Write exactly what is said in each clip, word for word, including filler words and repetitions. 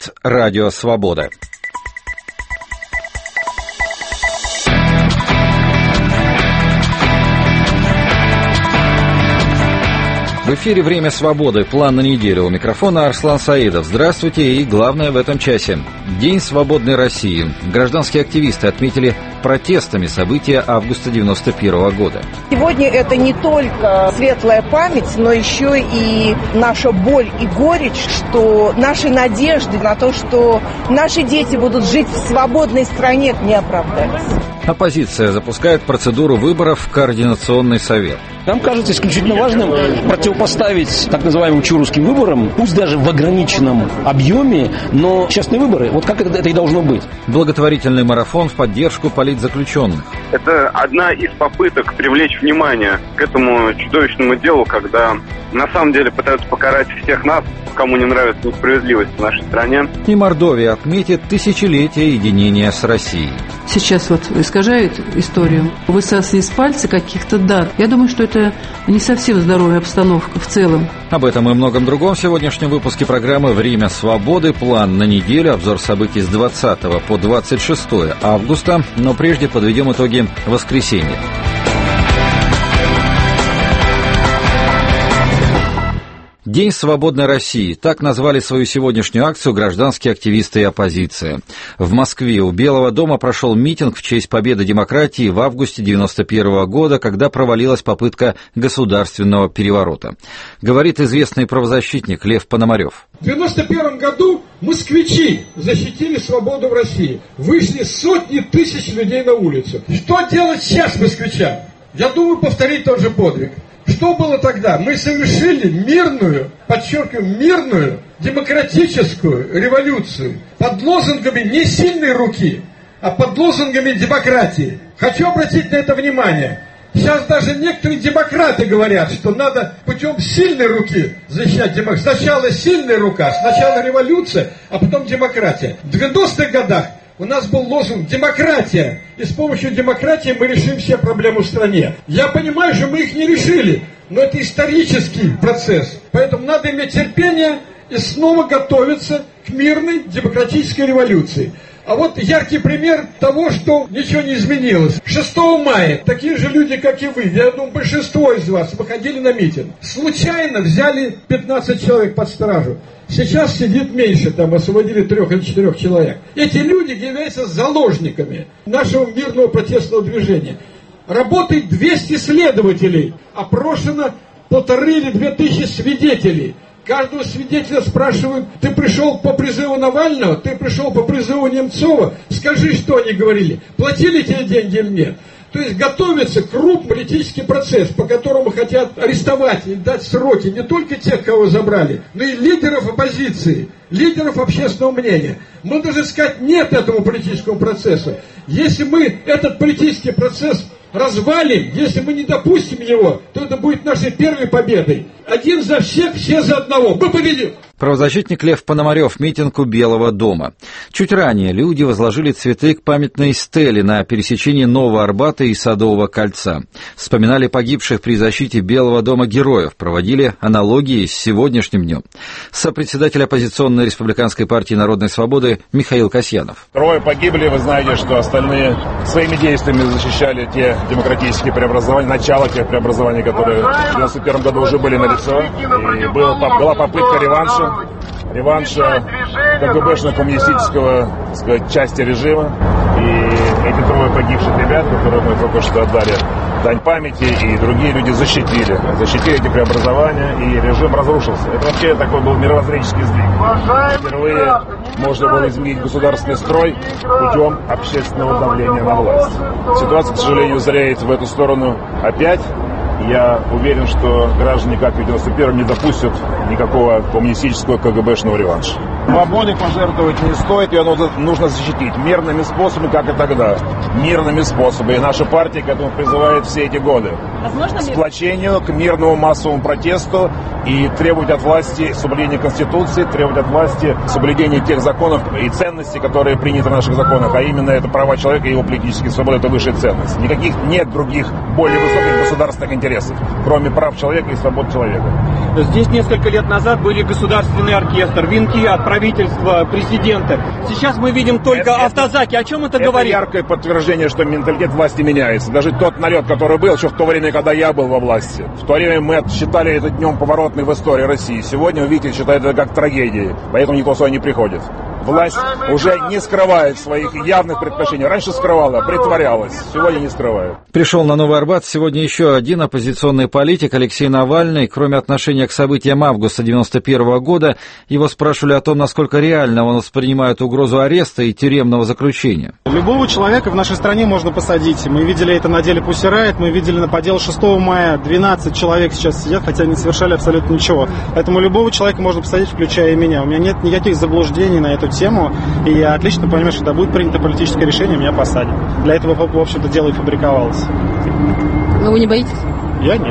говорит Радио Свобода. В эфире «Время свободы». План на неделю. У микрофона Арслан Саидов. Здравствуйте и главное в этом часе. День свободной России. Гражданские активисты отметили протестами события августа девяносто первого года. Сегодня это не только светлая память, но еще и наша боль и горечь, что наши надежды на то, что наши дети будут жить в свободной стране, не оправдались. Оппозиция запускает процедуру выборов в Координационный совет. Нам кажется исключительно важным противопоставить так называемым чурусским выборам, пусть даже в ограниченном объеме, но честные выборы. Вот как это, это и должно быть. Благотворительный марафон в поддержку политзаключенных. Это одна из попыток привлечь внимание к этому чудовищному делу, когда на самом деле пытаются покарать всех нас, кому не нравится несправедливость в нашей стране. И Мордовия отметит тысячелетие единения с Россией. Сейчас вот искажают историю, высасывая из пальца каких-то дат. Я думаю, что это не совсем здоровая обстановка в целом. Об этом и многом другом в сегодняшнем выпуске программы «Время свободы». План на неделю, обзор событий с двадцатого по двадцать шестое августа. Но прежде подведем итоги воскресенья. День свободной России. Так назвали свою сегодняшнюю акцию гражданские активисты и оппозиция. В Москве у Белого дома прошел митинг в честь победы демократии в августе девяносто первого года, когда провалилась попытка государственного переворота. Говорит известный правозащитник Лев Пономарев. В девяносто первом году москвичи защитили свободу в России. Вышли сотни тысяч людей на улицу. Что делать сейчас москвичам? Я думаю, повторить тот же подвиг. Что было тогда? Мы совершили мирную, подчеркиваю, мирную, демократическую революцию под лозунгами не сильной руки, а под лозунгами демократии. Хочу обратить на это внимание. Сейчас даже некоторые демократы говорят, что надо путем сильной руки защищать демократию. Сначала сильная рука, сначала революция, а потом демократия. В девяностых годах у нас был лозунг «демократия», и с помощью демократии мы решим все проблемы в стране. Я понимаю, что мы их не решили, но это исторический процесс. Поэтому надо иметь терпение и снова готовиться к мирной демократической революции. А вот яркий пример того, что ничего не изменилось. шестого мая такие же люди, как и вы, я думаю, большинство из вас выходили на митинг. Случайно взяли пятнадцать человек под стражу. Сейчас сидит меньше, там освободили трех или четырех человек. Эти люди являются заложниками нашего мирного протестного движения. Работает двести следователей, опрошено полторы или две тысячи свидетелей. Каждого свидетеля спрашивают: ты пришел по призыву Навального, ты пришел по призыву Немцова, скажи, что они говорили, платили тебе деньги или нет. То есть готовится крупный политический процесс, по которому хотят арестовать и дать сроки не только тех, кого забрали, но и лидеров оппозиции, лидеров общественного мнения. Мы должны сказать нет этому политическому процессу. Если мы этот политический процесс развалим, если мы не допустим его, то это будет нашей первой победой. Один за всех, все за одного. Мы победим! Правозащитник Лев Пономарев, митинг у Белого дома. Чуть ранее люди возложили цветы к памятной стеле на пересечении Нового Арбата и Садового кольца. Вспоминали погибших при защите Белого дома героев, проводили аналогии с сегодняшним днем. Сопредседатель оппозиционной республиканской партии Народной свободы Михаил Касьянов. Трое погибли, вы знаете, что остальные своими действиями защищали те демократические преобразования, начало тех преобразований, которые в девяносто первом году уже были налицо. И был, была попытка реванша. реванша КГБшно-коммунистического, так сказать, части режима. И эти трое погибших ребят, которые мы только что отдали дань памяти, и другие люди защитили. Защитили эти преобразования, и режим разрушился. Это вообще такой был мировоззренческий сдвиг. Впервые можно было изменить государственный строй путем общественного давления на власть. Ситуация, к сожалению, зреет в эту сторону опять. Я уверен, что граждане, как в девяносто первом, не допустят никакого коммунистического КГБшного реванша. Свободой пожертвовать не стоит, ее нужно защитить мирными способами, как и тогда. Мирными способами. И наша партия к этому призывает все эти годы. К сплочению, к мирному массовому протесту и требовать от власти соблюдения Конституции, требовать от власти соблюдения тех законов и ценностей, которые приняты в наших законах, а именно это права человека и его политические свободы, это высшая ценность. Никаких нет других более высоких государственных интересов, кроме прав человека и свобод человека. Здесь несколько лет назад были государственный оркестр, венки, отправили правительства, президента. Сейчас мы видим только это, автозаки. О чем это, это говорит? Это яркое подтверждение, что менталитет власти меняется. Даже тот налет, который был еще в то время, когда я был во власти. В то время мы считали это днем поворотный в истории России. Сегодня, вы видите, считают это как трагедией. Поэтому никто сюда не приходит. Власть уже не скрывает своих явных предпочтений. Раньше скрывала, притворялась. Сегодня не скрывает. Пришел на Новый Арбат сегодня еще один оппозиционный политик Алексей Навальный. Кроме отношения к событиям августа девяносто первого года, его спрашивали о том, насколько реально он воспринимает угрозу ареста и тюремного заключения. Любого человека в нашей стране можно посадить. Мы видели это на деле Pussy Riot, мы видели на поделе шестого мая. двенадцать человек сейчас сидят, хотя не совершали абсолютно ничего. Поэтому любого человека можно посадить, включая и меня. У меня нет никаких заблуждений на эту тему, и я отлично понимаю, что когда будет принято политическое решение, меня посадят. Для этого, в общем-то, дело и фабриковалось. Но вы не боитесь? Я нет.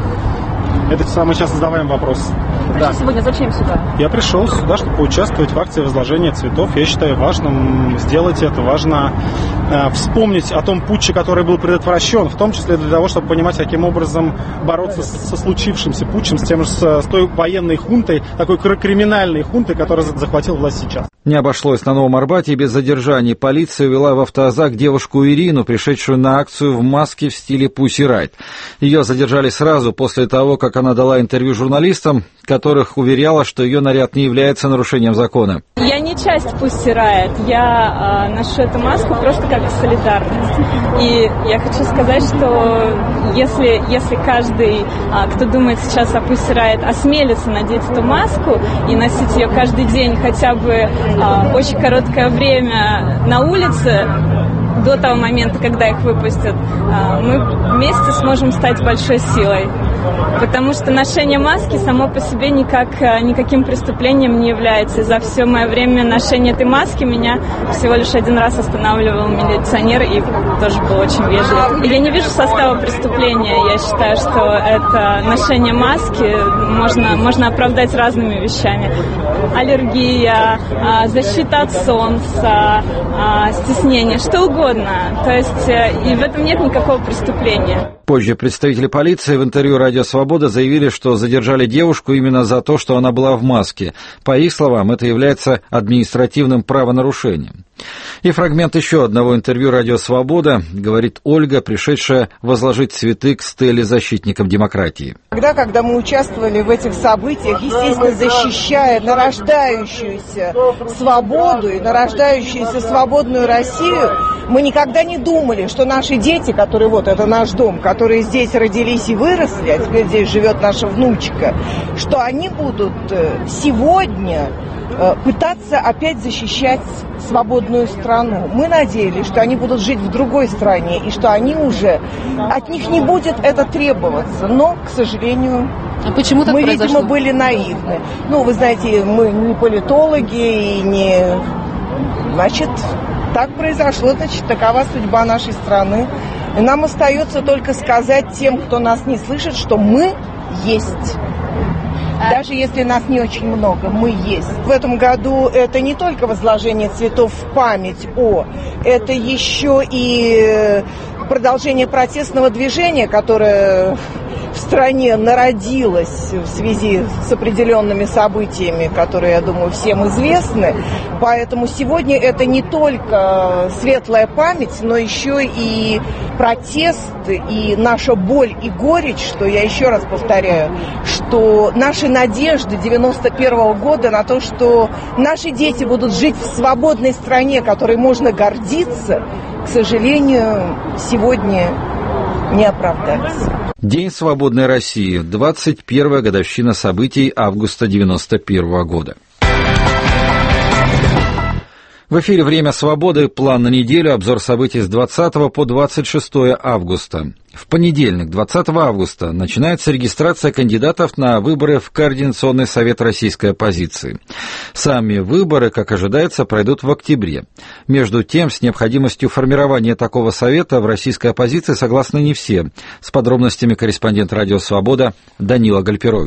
Это самый часто задаваемый вопрос. Пришли да. сегодня зачем сюда? Я пришел сюда, чтобы поучаствовать в акции возложения цветов. Я считаю важным сделать это, важно э, вспомнить о том путче, который был предотвращен, в том числе для того, чтобы понимать, каким образом бороться с, со случившимся путчем, с, тем, с, с той военной хунтой, такой криминальной хунтой, которая захватила власть сейчас. Не обошлось на Новом Арбате без задержаний. Полиция увела в автозак девушку Ирину, пришедшую на акцию в маске в стиле Pussy Riot. Ее задержали сразу после того, как она дала интервью журналистам, которых уверяла, что ее наряд не является нарушением закона. Я не часть Pussy Riot, я э, ношу эту маску просто как солидарность. И я хочу сказать, что если, если каждый, э, кто думает сейчас о Pussy Riot, осмелится надеть эту маску и носить ее каждый день хотя бы э, очень короткое время на улице, до того момента, когда их выпустят, мы вместе сможем стать большой силой. Потому что ношение маски само по себе никак, никаким преступлением не является. И за все мое время ношения этой маски меня всего лишь один раз останавливал милиционер и тоже был очень вежлив. И я не вижу состава преступления. Я считаю, что это ношение маски можно, можно оправдать разными вещами. Аллергия, защита от солнца, стеснение, что угодно. То есть и в этом нет никакого преступления. Позже представители полиции в интервью «Радио Свобода» заявили, что задержали девушку именно за то, что она была в маске. По их словам, это является административным правонарушением. И фрагмент еще одного интервью «Радио Свобода», говорит Ольга, пришедшая возложить цветы к стеле защитникам демократии. Тогда, когда мы участвовали в этих событиях, естественно, защищая нарождающуюся свободу и нарождающуюся свободную Россию, мы никогда не думали, что наши дети, которые вот это наш дом, которые здесь родились и выросли, а теперь здесь живет наша внучка, что они будут сегодня пытаться опять защищать свободную страну. Мы надеялись, что они будут жить в другой стране, и что они уже, от них не будет это требоваться. Но, к сожалению, а почему так мы, произошло? видимо, были наивны. Ну, вы знаете, мы не политологи и не... Значит, так произошло, значит, такова судьба нашей страны. И нам остается только сказать тем, кто нас не слышит, что мы есть. Даже если нас не очень много, мы есть. В этом году это не только возложение цветов в память о, это еще и продолжение протестного движения, которое в стране народилось в связи с определенными событиями, которые, я думаю, всем известны. Поэтому сегодня это не только светлая память, но еще и протест, и наша боль и горечь, что я еще раз повторяю, что наши надежды девяносто первого года на то, что наши дети будут жить в свободной стране, которой можно гордиться, к сожалению, сегодня не оправдались. День свободной России, двадцать первая годовщина событий августа девяносто первого года. В эфире «Время свободы», план на неделю, обзор событий с двадцатого по двадцать шестое августа. В понедельник, двадцатого августа, начинается регистрация кандидатов на выборы в Координационный совет российской оппозиции. Сами выборы, как ожидается, пройдут в октябре. Между тем, с необходимостью формирования такого совета в российской оппозиции согласны не все. С подробностями корреспондент «Радио Свобода» Данила Гальперович.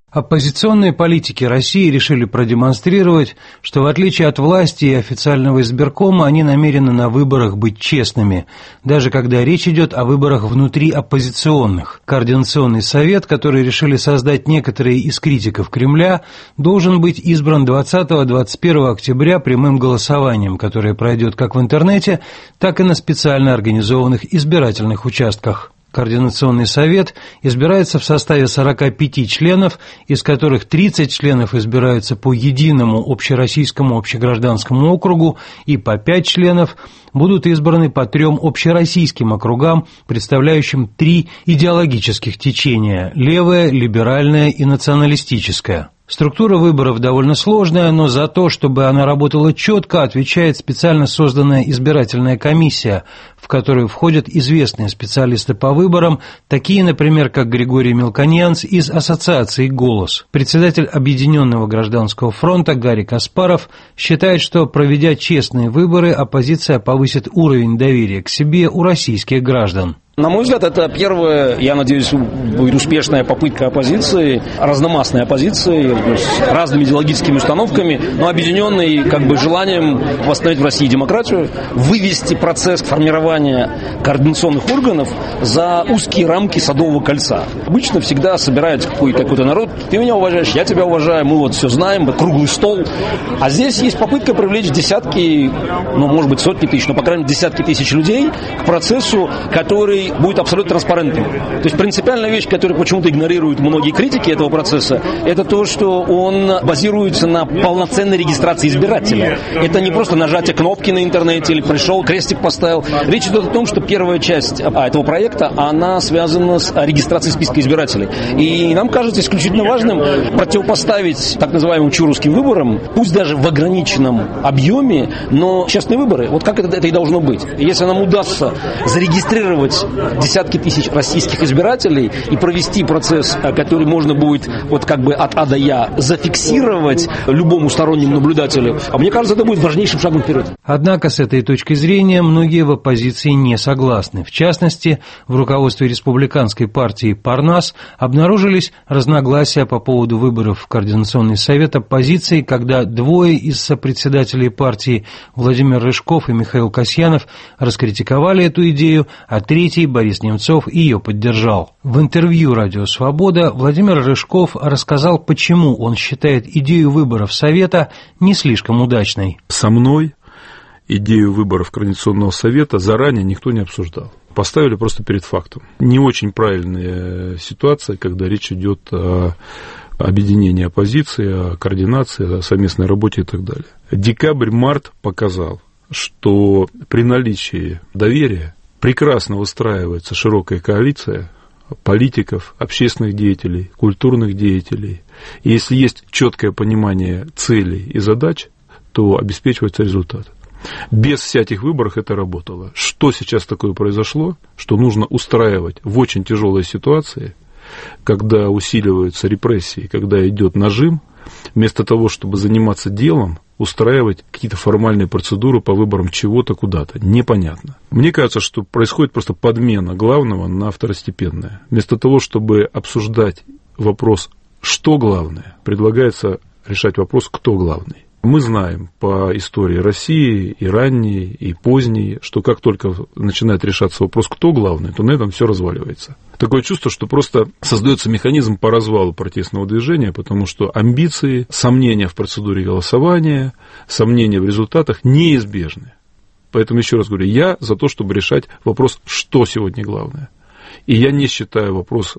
Оппозиционные политики России решили продемонстрировать, что в отличие от власти и официального избиркома, они намерены на выборах быть честными, даже когда речь идет о выборах внутри оппозиционных. Координационный совет, который решили создать некоторые из критиков Кремля, должен быть избран двадцатого — двадцать первого октября прямым голосованием, которое пройдет как в интернете, так и на специально организованных избирательных участках. Координационный совет избирается в составе сорока пяти членов, из которых тридцать членов избираются по единому общероссийскому общегражданскому округу, и по пять членов будут избраны по трем общероссийским округам, представляющим три идеологических течения – левое, либеральное и националистическое. Структура выборов довольно сложная, но за то, чтобы она работала четко, отвечает специально созданная избирательная комиссия, в которую входят известные специалисты по выборам, такие, например, как Григорий Мелконьянц из ассоциации «Голос». Председатель Объединенного гражданского фронта Гарри Каспаров считает, что, проведя честные выборы, оппозиция повысит уровень доверия к себе у российских граждан. На мой взгляд, это первая, я надеюсь, будет успешная попытка оппозиции, разномастной оппозиции, с разными идеологическими установками, но объединенной как бы желанием восстановить в России демократию, вывести процесс формирования координационных органов за узкие рамки Садового кольца. Обычно всегда собирается какой-то какой-то народ, ты меня уважаешь, я тебя уважаю, мы вот все знаем, круглый стол. А здесь есть попытка привлечь десятки, ну, может быть, сотни тысяч, но, по крайней мере, десятки тысяч людей к процессу, который будет абсолютно транспарентным. То есть принципиальная вещь, которую почему-то игнорируют многие критики этого процесса, это то, что он базируется на полноценной регистрации избирателя. Это не просто нажатие кнопки на интернете или пришел, крестик поставил. Речь идет о том, что первая часть этого проекта, она связана с регистрацией списка избирателей. И нам кажется исключительно важным противопоставить так называемым чурусским выборам, пусть даже в ограниченном объеме, но честные выборы. Вот как это, это и должно быть. Если нам удастся зарегистрировать десятки тысяч российских избирателей и провести процесс, который можно будет вот как бы от А до Я зафиксировать любому стороннему наблюдателю, а мне кажется, это будет важнейшим шагом вперед. Однако с этой точки зрения многие в оппозиции не согласны. В частности, в руководстве республиканской партии «Парнас» обнаружились разногласия по поводу выборов в Координационный совет оппозиции, когда двое из сопредседателей партии, Владимир Рыжков и Михаил Касьянов, раскритиковали эту идею, а третий, Борис Немцов, ее поддержал. В интервью «Радио Свобода» Владимир Рыжков рассказал, почему он считает идею выборов Совета не слишком удачной. Со мной идею выборов Координационного совета заранее никто не обсуждал. Поставили просто перед фактом. Не очень правильная ситуация, когда речь идет о объединении оппозиции, о координации, о совместной работе и так далее. Декабрь-март показал, что при наличии доверия прекрасно выстраивается широкая коалиция политиков, общественных деятелей, культурных деятелей. И если есть четкое понимание целей и задач, то обеспечивается результат. Без всяких выборов это работало. Что сейчас такое произошло, что нужно устраивать в очень тяжелой ситуации, когда усиливаются репрессии, когда идет нажим, вместо того, чтобы заниматься делом, устраивать какие-то формальные процедуры по выборам чего-то куда-то. Непонятно. Мне кажется, что происходит просто подмена главного на второстепенное. Вместо того, чтобы обсуждать вопрос, что главное, предлагается решать вопрос, кто главный. Мы знаем по истории России, и ранней, и поздней, что как только начинает решаться вопрос, кто главный, то на этом все разваливается. Такое чувство, что просто создается механизм по развалу протестного движения, потому что амбиции, сомнения в процедуре голосования, сомнения в результатах неизбежны. Поэтому еще раз говорю, я за то, чтобы решать вопрос, что сегодня главное. И я не считаю вопрос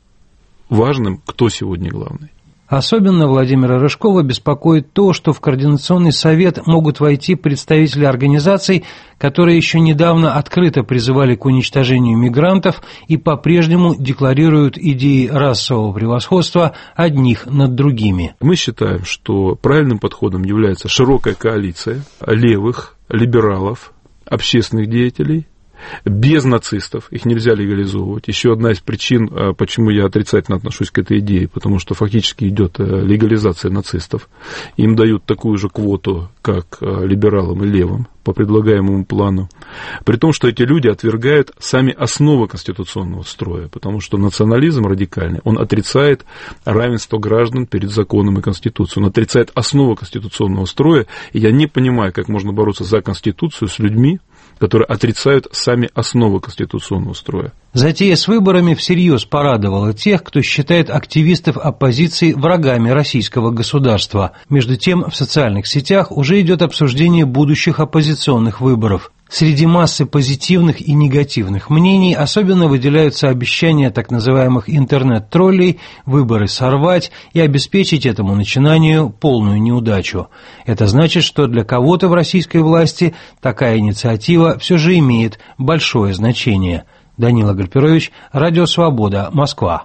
важным, кто сегодня главный. Особенно Владимира Рыжкова беспокоит то, что в Координационный совет могут войти представители организаций, которые еще недавно открыто призывали к уничтожению мигрантов и по-прежнему декларируют идеи расового превосходства одних над другими. Мы считаем, что правильным подходом является широкая коалиция левых, либералов, общественных деятелей, без нацистов, их нельзя легализовывать. Еще одна из причин, почему я отрицательно отношусь к этой идее, потому что фактически идет легализация нацистов. Им дают такую же квоту, как либералам и левым. по предлагаемому плану, при том, что эти люди отвергают сами основы конституционного строя, потому что национализм радикальный, он отрицает равенство граждан перед законом и конституцией, он отрицает основу конституционного строя, и я не понимаю, как можно бороться за конституцию с людьми, которые отрицают сами основы конституционного строя. Затея с выборами всерьез порадовала тех, кто считает активистов оппозиции врагами российского государства. Между тем, в социальных сетях уже идет обсуждение будущих оппозиционных выборов. Среди массы позитивных и негативных мнений особенно выделяются обещания так называемых интернет-троллей выборы сорвать и обеспечить этому начинанию полную неудачу. Это значит, что для кого-то в российской власти такая инициатива все же имеет большое значение. Данила Гальперович, Радио Свобода, Москва.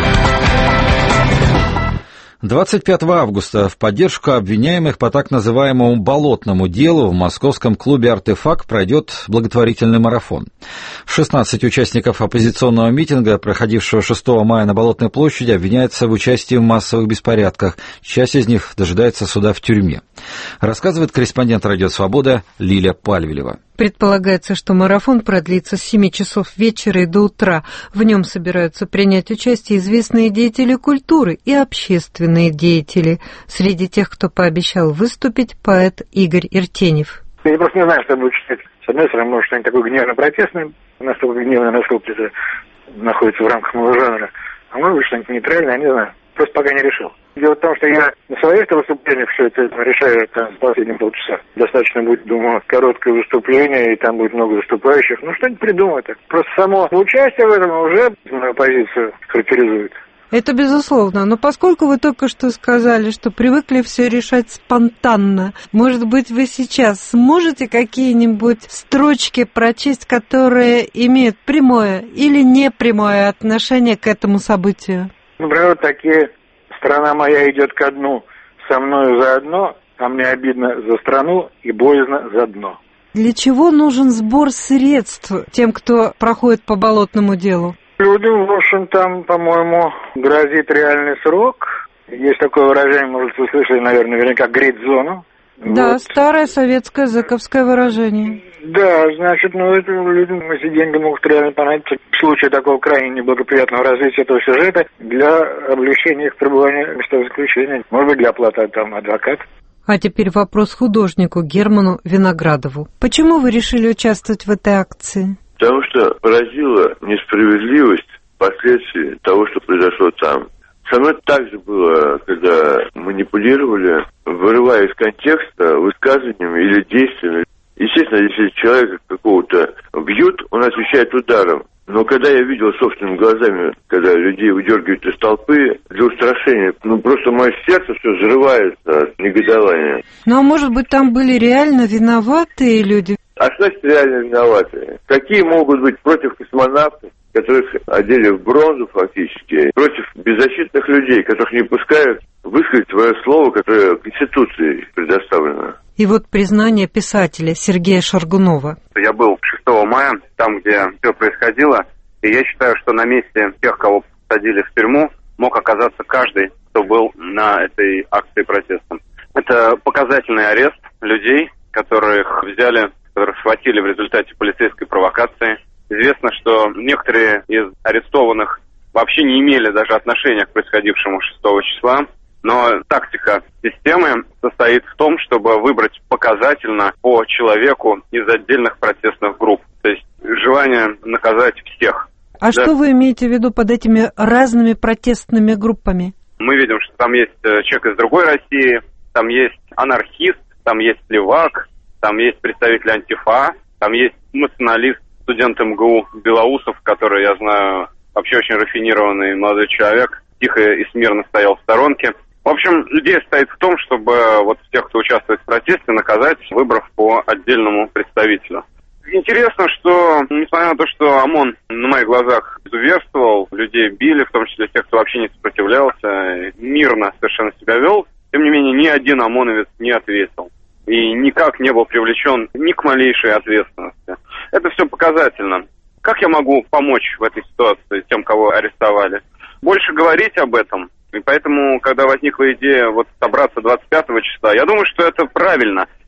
двадцать пятого августа в поддержку обвиняемых по так называемому болотному делу в московском клубе «Артефакт» пройдет благотворительный марафон. шестнадцать участников оппозиционного митинга, проходившего шестого мая на Болотной площади, обвиняются в участии в массовых беспорядках. Часть из них дожидается суда в тюрьме. Рассказывает корреспондент «Радио Свобода» Лиля Пальвелева. Предполагается, что марафон продлится с семи часов вечера и до утра. В нем собираются принять участие известные деятели культуры и общественные деятели. Среди тех, кто пообещал выступить, поэт Игорь Иртенев. Я просто не знаю, что будет читать. С одной стороны, может, что-нибудь такое гневно-протестное, настолько гневное, насколько это находится в рамках моего жанра. А может быть, что-нибудь нейтральное, я не знаю. Просто пока не решил. Дело в том, что я на своих выступлениях все это решаю там, в последние полчаса. Достаточно будет, думаю, короткое выступление, и там будет много выступающих. Ну, что-нибудь придумать. Просто само участие в этом уже мою позицию характеризует. Это безусловно, но поскольку вы только что сказали, что привыкли все решать спонтанно, может быть, вы сейчас сможете какие-нибудь строчки прочесть, которые имеют прямое или непрямое отношение к этому событию? Например, вот такие: «Страна моя идет ко дну, со мною заодно, а мне обидно за страну и боязно за дно». Для чего нужен сбор средств тем, кто проходит по болотному делу? Людям, в общем, там, по-моему, грозит реальный срок. Есть такое выражение, может, вы слышали, наверное, наверняка, грейт-зону. Да, вот. Старое советское зэковское выражение. Да, значит, ну, это людям эти деньги могут реально понадобиться в случае такого крайне неблагоприятного развития этого сюжета для облегчения их пребывания в места заключения. Может быть, для оплаты там адвоката. А теперь вопрос художнику Герману Виноградову. Почему вы решили участвовать в этой акции? Потому что поразила несправедливость последствий того, что произошло там. Со мной так же было, когда манипулировали, вырывая из контекста высказываниями или действиями. Естественно, если человека какого-то бьют, он отвечает ударом. Но когда я видел собственными глазами, когда людей выдергивают из толпы для устрашения, ну просто мое сердце все взрывается от негодования. Ну а может быть, там были реально виноватые люди? А что значит реально виноватые? Какие могут быть против космонавтов, которых одели в бронзу фактически, против беззащитных людей, которых не пускают высказать свое слово, которое Конституцией предоставлено? И вот признание писателя Сергея Шаргунова. Я был шестого мая, там, где все происходило, и я считаю, что на месте тех, кого посадили в тюрьму, мог оказаться каждый, кто был на этой акции протеста. Это показательный арест людей, которых взяли, которых схватили в результате полицейской провокации. Известно, что некоторые из арестованных вообще не имели даже отношения к происходившему шестого числа. Но тактика системы состоит в том, чтобы выбрать показательно по человеку из отдельных протестных групп. То есть желание наказать всех. А да. Что вы имеете в виду под этими разными протестными группами? Мы видим, что там есть человек из другой России, там есть анархист, там есть левак, там есть представитель антифа, там есть националист, студент эм гэ у Белоусов, который, я знаю, вообще очень рафинированный молодой человек, тихо и смирно стоял в сторонке. В общем, идея стоит в том, чтобы вот тех, кто участвует в протесте, наказать, выбрав по отдельному представителю. Интересно, что, несмотря на то, что ОМОН на моих глазах изуверствовал, людей били, в том числе тех, кто вообще не сопротивлялся, мирно совершенно себя вел, тем не менее, ни один ОМОНовец не ответил. И никак не был привлечен ни к малейшей ответственности. Это все показательно. Как я могу помочь в этой ситуации тем, кого арестовали? Больше говорить об этом. И поэтому, когда возникла идея вот собраться двадцать пятого числа, я думаю, что это правильно.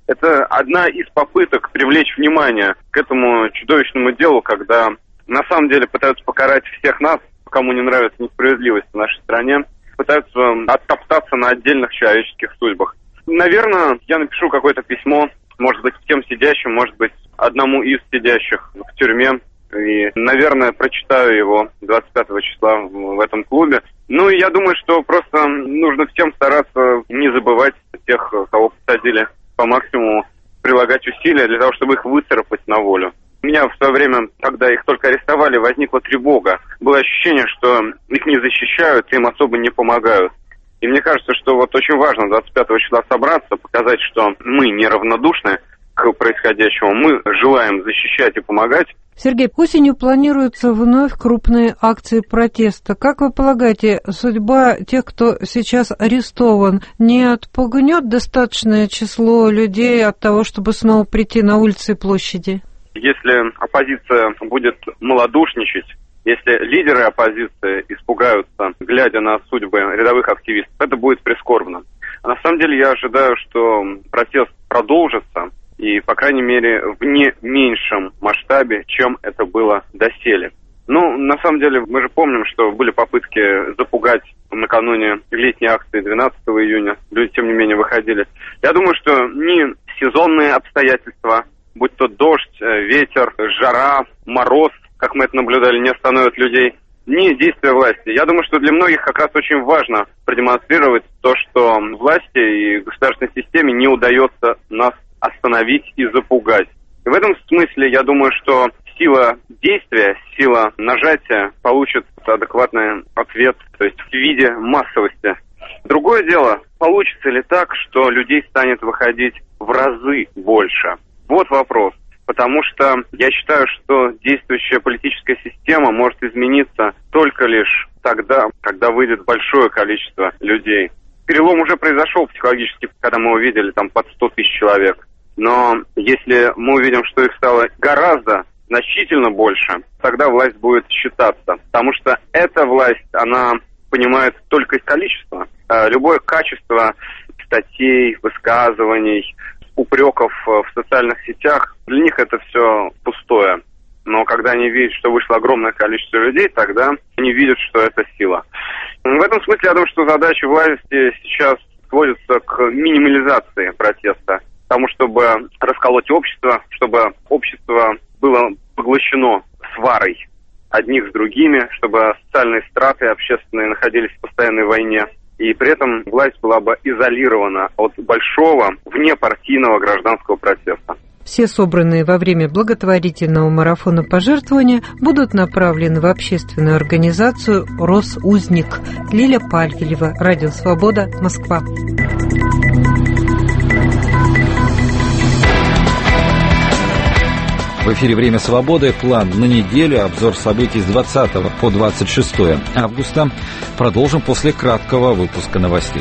Это одна из попыток привлечь внимание к этому чудовищному делу, когда на самом деле пытаются покарать всех нас, кому не нравится несправедливость в нашей стране, пытаются оттоптаться на отдельных человеческих судьбах. Наверное, я напишу какое-то письмо, может быть, всем сидящим, может быть, одному из сидящих в тюрьме. И, наверное, прочитаю его двадцать пятого числа в этом клубе. Ну, и я думаю, что просто нужно всем стараться не забывать тех, кого посадили, по максимуму прилагать усилия для того, чтобы их выцарапать на волю. У меня в свое время, когда их только арестовали, возникла тревога. Было ощущение, что их не защищают, им особо не помогают. И мне кажется, что вот очень важно двадцать пятого числа собраться, показать, что мы неравнодушны к происходящему, мы желаем защищать и помогать. Сергей, осенью планируются вновь крупные акции протеста. Как вы полагаете, судьба тех, кто сейчас арестован, не отпугнет достаточное число людей от того, чтобы снова прийти на улицы и площади? Если оппозиция будет малодушничать, если лидеры оппозиции испугаются, глядя на судьбы рядовых активистов, это будет прискорбно. А на самом деле я ожидаю, что протест продолжится, и, по крайней мере, в не меньшем масштабе, чем это было доселе. Ну, на самом деле, мы же помним, что были попытки запугать накануне летней акции двенадцатого июня. Люди, тем не менее, выходили. Я думаю, что ни сезонные обстоятельства, будь то дождь, ветер, жара, мороз, как мы это наблюдали, не остановят людей, ни действия власти. Я думаю, что для многих как раз очень важно продемонстрировать то, что власти и государственной системе не удается нас остановить и запугать. И в этом смысле я думаю, что сила действия, сила нажатия получит адекватный ответ, то есть в виде массовости. Другое дело, получится ли так, что людей станет выходить в разы больше? Вот вопрос. Потому что я считаю, что действующая политическая система может измениться только лишь тогда, когда выйдет большое количество людей. Перелом уже произошел психологически, когда мы увидели там под сто тысяч человек. Но если мы увидим, что их стало гораздо, значительно больше, тогда власть будет считаться. Потому что эта власть, она понимает только количество. Любое качество статей, высказываний, упреков в социальных сетях, для них это все пустое. Но когда они видят, что вышло огромное количество людей, тогда они видят, что это сила. В этом смысле я думаю, что задача власти сейчас сводится к минимализации протеста, к тому, чтобы расколоть общество, чтобы общество было поглощено сварой одних с другими, чтобы социальные страты общественные находились в постоянной войне. И при этом власть была бы изолирована от большого внепартийного гражданского протеста. Все собранные во время благотворительного марафона пожертвования будут направлены в общественную организацию «Росузник». Лиля Пальфилева, Радио Свобода, Москва. В эфире «Время свободы». План на неделю. Обзор событий с двадцатого по двадцать шестое августа. Продолжим после краткого выпуска новостей.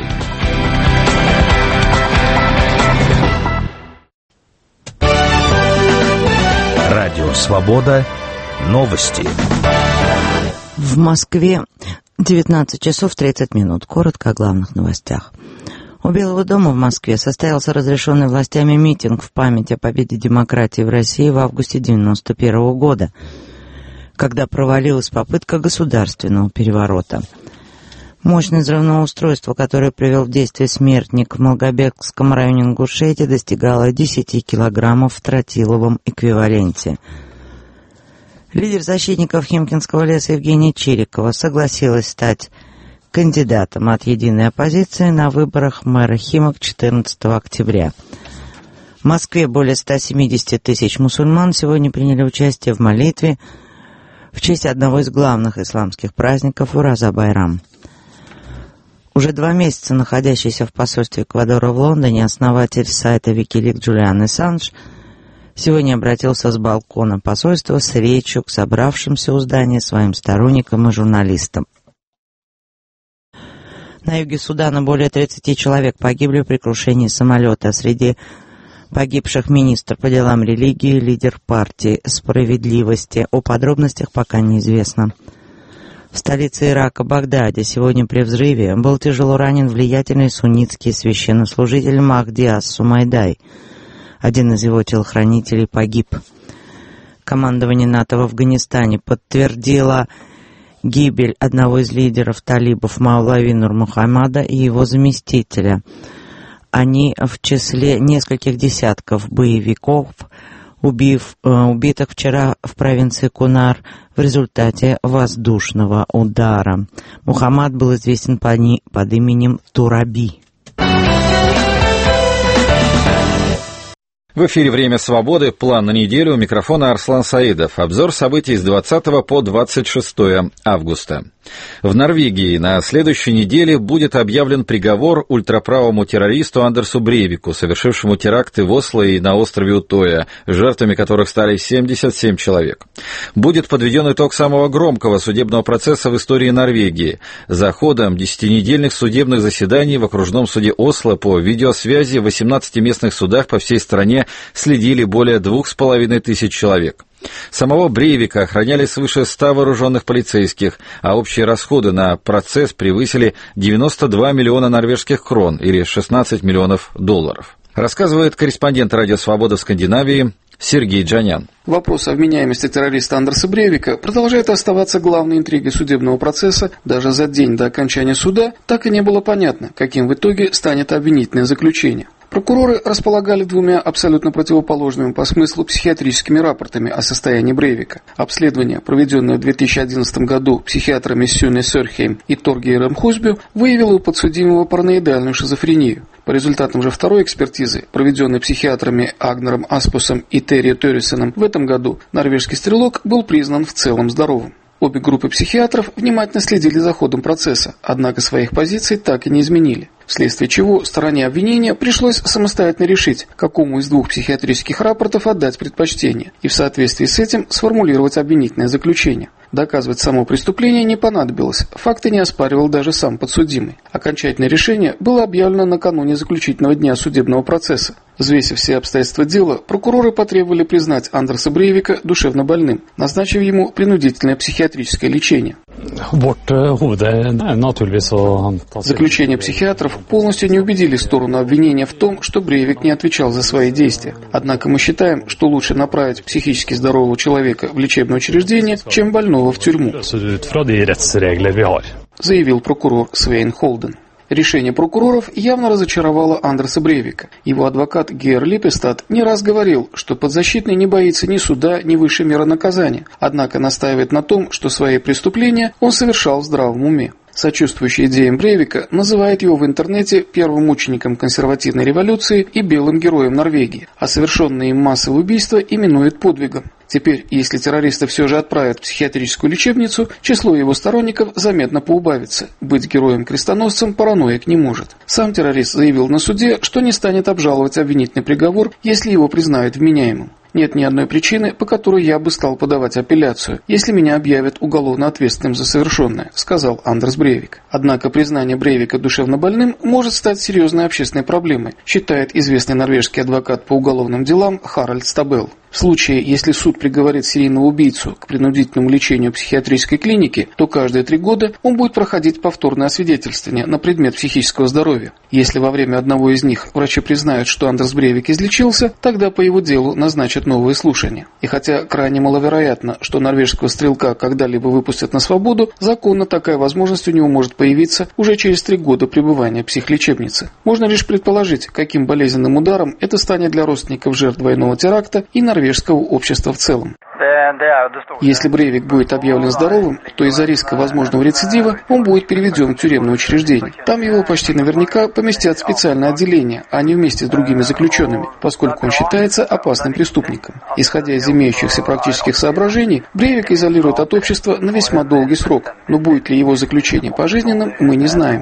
Радио «Свобода». Новости. В Москве девятнадцать часов тридцать минут. Коротко о главных новостях. У Белого дома в Москве состоялся разрешенный властями митинг в память о победе демократии в России в августе девяносто первого года, когда провалилась попытка государственного переворота. Мощность взрывного устройства, которое привел в действие смертник в Малгобекском районе Ингушетии, достигала десяти килограммов в тротиловом эквиваленте. Лидер защитников Химкинского леса Евгения Чирикова согласилась стать кандидатом от единой оппозиции на выборах мэра Химок четырнадцатого октября. В Москве более ста семидесяти тысяч мусульман сегодня приняли участие в молитве в честь одного из главных исламских праздников Ураза-Байрам. Уже два месяца находящийся в посольстве Эквадора в Лондоне основатель сайта Wikileaks Джулиан Ассанж сегодня обратился с балкона посольства с речью к собравшимся у здания своим сторонникам и журналистам. На юге Судана более тридцати человек погибли при крушении самолета. Среди погибших министр по делам религии, лидер партии «Справедливости». О подробностях пока неизвестно. В столице Ирака, Багдаде, сегодня при взрыве был тяжело ранен влиятельный суннитский священнослужитель Махди ас-Сумайдай. Один из его телохранителей погиб. Командование НАТО в Афганистане подтвердило гибель одного из лидеров талибов Маулави Нурмухаммада и его заместителя. Они в числе нескольких десятков боевиков, убив, э, убитых вчера в провинции Кунар в результате воздушного удара. Мухаммад был известен под, под именем Тураби. В эфире «Время свободы». План на неделю. У микрофона Арслан Саидов. Обзор событий с двадцатого по двадцать шестое августа. В Норвегии на следующей неделе будет объявлен приговор ультраправому террористу Андерсу Брейвику, совершившему теракты в Осло и на острове Утоя, жертвами которых стали семьдесят семь человек. Будет подведен итог самого громкого судебного процесса в истории Норвегии. За ходом десятинедельных судебных заседаний в окружном суде Осло по видеосвязи в восемнадцати местных судах по всей стране следили более двух с половиной тысяч человек. Самого Брейвика охраняли свыше ста вооруженных полицейских, а общие расходы на процесс превысили девяносто два миллиона норвежских крон или шестнадцать миллионов долларов. Рассказывает корреспондент «Радио Свобода» в Скандинавии Сергей Джанян. Вопрос о вменяемости террориста Андерса Брейвика продолжает оставаться главной интригой судебного процесса. Даже за день до окончания суда так и не было понятно, каким в итоге станет обвинительное заключение. Прокуроры располагали двумя абсолютно противоположными по смыслу психиатрическими рапортами о состоянии Брейвика. Обследование, проведенное в две тысячи одиннадцатом году психиатрами Сюнне Сёрхейм и Торгейром Хусбю, выявило у подсудимого параноидальную шизофрению. По результатам же второй экспертизы, проведенной психиатрами Агнером Аспусом и Терри Террисоном в этом году, норвежский стрелок был признан в целом здоровым. Обе группы психиатров внимательно следили за ходом процесса, однако своих позиций так и не изменили. Вследствие чего стороне обвинения пришлось самостоятельно решить, какому из двух психиатрических рапортов отдать предпочтение, и в соответствии с этим сформулировать обвинительное заключение. Доказывать само преступление не понадобилось, факты не оспаривал даже сам подсудимый. Окончательное решение было объявлено накануне заключительного дня судебного процесса. Взвесив все обстоятельства дела, прокуроры потребовали признать Андерса Брейвика душевно больным, назначив ему принудительное психиатрическое лечение. Заключения психиатров полностью не убедили сторону обвинения в том, что Брейвик не отвечал за свои действия. Однако мы считаем, что лучше направить психически здорового человека в лечебное учреждение, чем больного в тюрьму, заявил прокурор Свейн Холден. Решение прокуроров явно разочаровало Андерса Брейвика. Его адвокат Геир Липпестад не раз говорил, что подзащитный не боится ни суда, ни высшей меры наказания, однако настаивает на том, что свои преступления он совершал в здравом уме. Сочувствующий идеям Брейвика называет его в интернете первым мучеником консервативной революции и белым героем Норвегии, а совершенные им массовые убийства именует подвигом. Теперь, если террориста все же отправят в психиатрическую лечебницу, число его сторонников заметно поубавится. Быть героем-крестоносцем параноик не может. Сам террорист заявил на суде, что не станет обжаловать обвинительный приговор, если его признают вменяемым. Нет ни одной причины, по которой я бы стал подавать апелляцию, если меня объявят уголовно ответственным за совершенное, сказал Андерс Брейвик. Однако признание Брейвика душевно больным может стать серьезной общественной проблемой, считает известный норвежский адвокат по уголовным делам Харальд Стабел. В случае, если суд приговорит серийного убийцу к принудительному лечению в психиатрической клинике, то каждые три года он будет проходить повторное освидетельствование на предмет психического здоровья. Если во время одного из них врачи признают, что Андерс Брейвик излечился, тогда по его делу назначат новые слушания. И хотя крайне маловероятно, что норвежского стрелка когда-либо выпустят на свободу, законно такая возможность у него может появиться уже через три года пребывания в психлечебнице. Можно лишь предположить, каким болезненным ударом это станет для родственников жертв двойного теракта и норвежского общества в целом. Если Брейвик будет объявлен здоровым, то из-за риска возможного рецидива он будет переведен в тюремное учреждение. Там его почти наверняка поместят в специальное отделение, а не вместе с другими заключенными, поскольку он считается опасным преступником. Исходя из имеющихся практических соображений, Брейвика изолируют от общества на весьма долгий срок, но будет ли его заключение пожизненным, мы не знаем,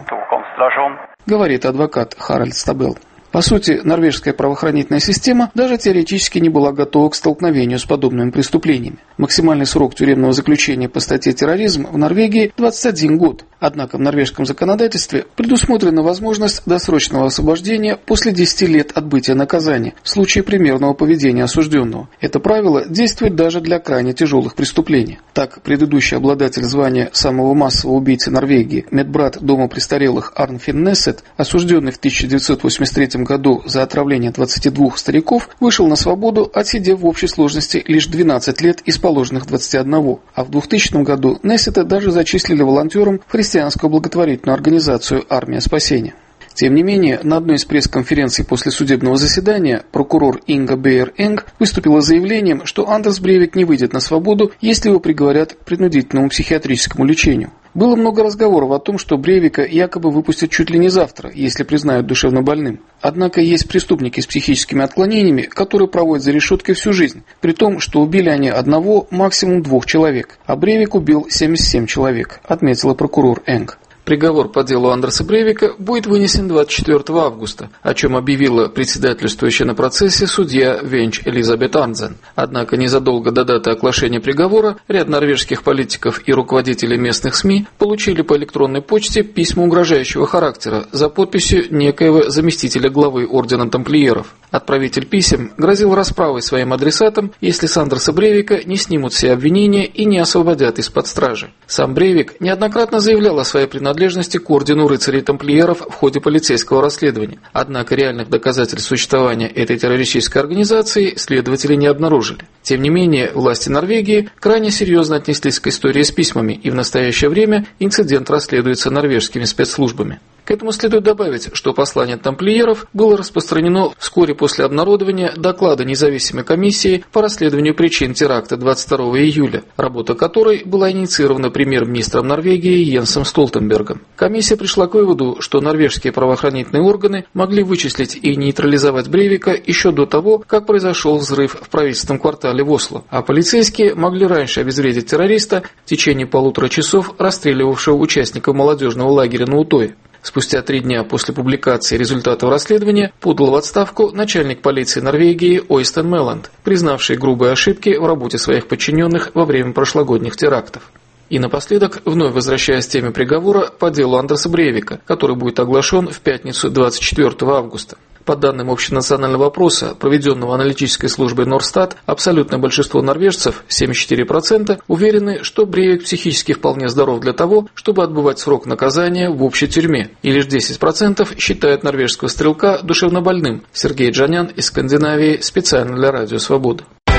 говорит адвокат Харальд Стабел. По сути, норвежская правоохранительная система даже теоретически не была готова к столкновению с подобными преступлениями. Максимальный срок тюремного заключения по статье терроризм в Норвегии двадцать один год. Однако в норвежском законодательстве предусмотрена возможность досрочного освобождения после десяти лет отбытия наказания в случае примерного поведения осужденного. Это правило действует даже для крайне тяжелых преступлений. Так, предыдущий обладатель звания самого массового убийцы Норвегии, медбрат дома престарелых Арнфinn Нессет, осужденный в тысяча девятьсот восемьдесят третьем году за отравление двадцати двух стариков вышел на свободу, отсидев в общей сложности лишь двенадцать лет из положенных двадцати одного, а в двухтысячном году Нессета даже зачислили волонтером в христианскую благотворительную организацию «Армия спасения». Тем не менее, на одной из пресс-конференций после судебного заседания прокурор Инга Бейер-Энг выступила с заявлением, что Андерс Брейвик не выйдет на свободу, если его приговорят к принудительному психиатрическому лечению. Было много разговоров о том, что Брейвика якобы выпустят чуть ли не завтра, если признают душевно больным. Однако есть преступники с психическими отклонениями, которые проводят за решеткой всю жизнь, при том, что убили они одного, максимум двух человек, а Брейвик убил семьдесят семь человек, отметила прокурор Энг. Приговор по делу Андерса Брейвика будет вынесен двадцать четвёртого августа, о чем объявила председательствующая на процессе судья Венч Элизабет Арнзен. Однако незадолго до даты оглашения приговора ряд норвежских политиков и руководителей местных СМИ получили по электронной почте письма угрожающего характера за подписью некоего заместителя главы Ордена Тамплиеров. Отправитель писем грозил расправой своим адресатам, если с Андерса Брейвика не снимут все обвинения и не освободят из-под стражи. Сам Брейвик неоднократно заявлял о своей принадлежности к Ордену рыцарей-тамплиеров в ходе полицейского расследования. Однако реальных доказательств существования этой террористической организации следователи не обнаружили. Тем не менее, власти Норвегии крайне серьезно отнеслись к истории с письмами, и в настоящее время инцидент расследуется норвежскими спецслужбами. К этому следует добавить, что послание тамплиеров было распространено вскоре после обнародования доклада независимой комиссии по расследованию причин теракта двадцать второго июля, работа которой была инициирована премьер-министром Норвегии Йенсом Столтенбергом. Комиссия пришла к выводу, что норвежские правоохранительные органы могли вычислить и нейтрализовать Брейвика еще до того, как произошел взрыв в правительственном квартале в Осло, а полицейские могли раньше обезвредить террориста в течение полутора часов, расстреливавшего участников молодежного лагеря на Утое. Спустя три дня после публикации результатов расследования подал в отставку начальник полиции Норвегии Ойстен Меланд, признавший грубые ошибки в работе своих подчиненных во время прошлогодних терактов. И напоследок, вновь возвращаясь к теме приговора по делу Андерса Брейвика, который будет оглашен в пятницу двадцать четвёртого августа. По данным общенационального опроса, проведенного аналитической службой Норстат, абсолютное большинство норвежцев, семьдесят четыре процента, уверены, что Брейвик психически вполне здоров для того, чтобы отбывать срок наказания в общей тюрьме, и лишь десять процентов считают норвежского стрелка душевнобольным. Сергей Джанян из Скандинавии специально для Радио Свобода.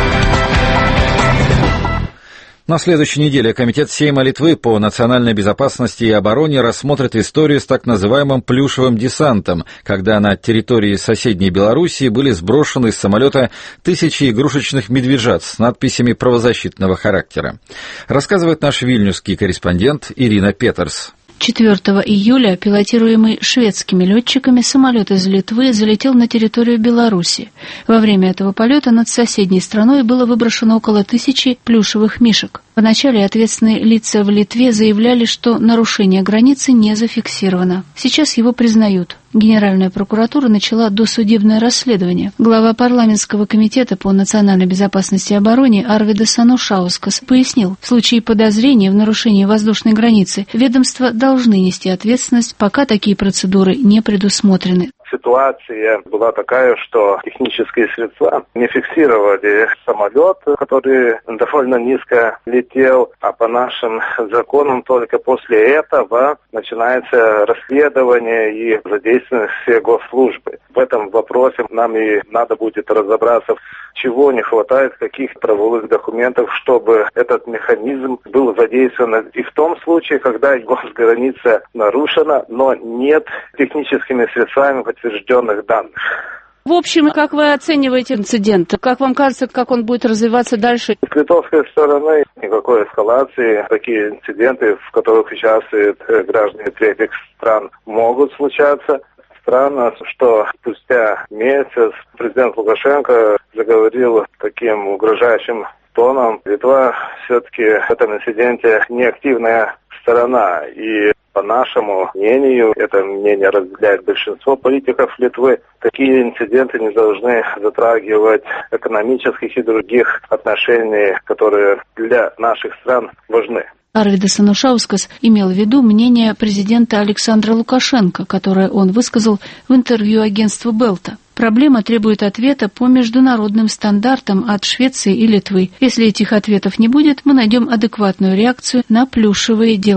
На следующей неделе Комитет Сейма Литвы по национальной безопасности и обороне рассмотрит историю с так называемым плюшевым десантом, когда на территории соседней Белоруссии были сброшены из самолета тысячи игрушечных медвежат с надписями правозащитного характера. Рассказывает наш вильнюсский корреспондент Ирина Петерс. четвёртого июля пилотируемый шведскими летчиками самолет из Литвы залетел на территорию Беларуси. Во время этого полета над соседней страной было выброшено около тысячи плюшевых мишек. Вначале ответственные лица в Литве заявляли, что нарушение границы не зафиксировано. Сейчас его признают. Генеральная прокуратура начала досудебное расследование. Глава парламентского комитета по национальной безопасности и обороне Арвидас Анушаускас пояснил, в случае подозрения в нарушении воздушной границы ведомства должны нести ответственность, пока такие процедуры не предусмотрены. Ситуация была такая, что технические средства не фиксировали самолет, который довольно низко летел, а по нашим законам только после этого начинается расследование и задействование все госслужбы. В этом вопросе нам и надо будет разобраться, чего не хватает, каких правовых документов, чтобы этот механизм был задействован и в том случае, когда госграница нарушена, но нет техническими средствами подтвержденных данных. В общем, как вы оцениваете инцидент? Как вам кажется, как он будет развиваться дальше? С литовской стороны никакой эскалации. Такие инциденты, в которых участвуют граждане третьих стран, могут случаться. Странно, что спустя месяц президент Лукашенко заговорил таким угрожающим тоном. Литва все-таки в этом инциденте неактивная сторона. И по нашему мнению, это мнение разделяет большинство политиков Литвы, такие инциденты не должны затрагивать экономических и других отношений, которые для наших стран важны. Арвидас Анушаускас имел в виду мнение президента Александра Лукашенко, которое он высказал в интервью агентству Белта. Проблема требует ответа по международным стандартам от Швеции и Литвы. Если этих ответов не будет, мы найдем адекватную реакцию на плюшевые дела.